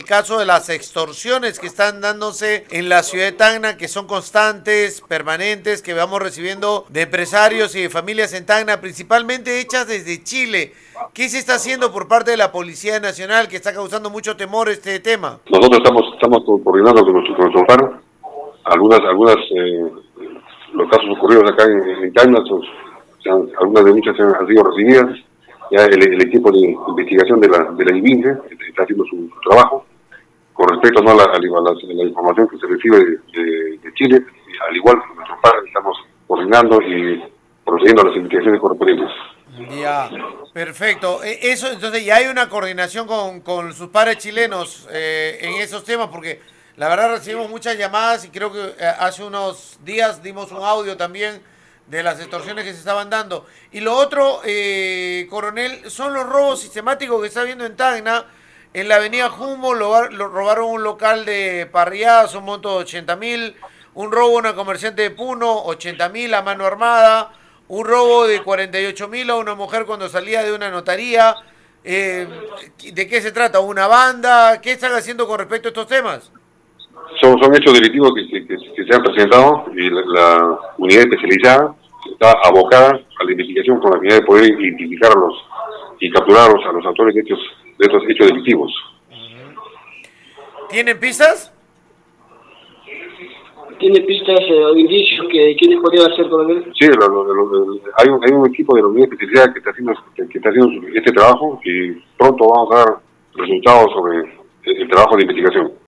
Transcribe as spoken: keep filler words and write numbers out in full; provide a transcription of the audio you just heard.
caso de las extorsiones que están dándose en la ciudad de Tacna, que son constantes, permanentes, que vamos recibiendo de empresarios y de familias en Tacna, principalmente hechas desde Chile. ¿Qué se está haciendo por parte de la Policía Nacional que está causando mucho temor este tema? Nosotros estamos estamos coordinando con nuestro, con nuestro par, algunas, algunas eh, los casos ocurridos acá en, en Tacna, son, son, algunas denuncias han, han sido recibidas. Ya el, el equipo de investigación de la de la IBINGE está haciendo su, su trabajo con respecto, ¿no?, a, la, a, la, a la información que se recibe de, de, de Chile. Al igual que nuestros padres estamos coordinando y procediendo a las investigaciones correspondientes. Ya, perfecto. Eso, entonces ya hay una coordinación con, con sus pares chilenos eh, en esos temas, porque la verdad recibimos muchas llamadas y creo que eh, hace unos días dimos un audio también de las extorsiones que se estaban dando. Y lo otro, eh, coronel, son los robos sistemáticos que está habiendo en Tacna. En la avenida Jumbo lo, lo robaron un local de parrilladas, un monto de ochenta mil. Un robo a una comerciante de Puno, ochenta mil a mano armada. Un robo de cuarenta y ocho mil a una mujer cuando salía de una notaría. Eh, ¿De qué se trata? ¿Una banda? ¿Qué están haciendo con respecto a estos temas? Son, son hechos delictivos que, que, que se han presentado y la, la unidad especializada está abocada a la investigación con la finalidad de poder identificarlos y capturarlos a los autores de estos, de estos hechos delictivos. ¿Tienen pistas? ¿Tiene pistas o eh, indicios que quiénes podrían ser, coronel? Sí, lo, lo, lo, hay, un, hay un equipo de la unidad especializada que está haciendo, que, que está haciendo este trabajo y pronto vamos a dar resultados sobre el, el trabajo de investigación.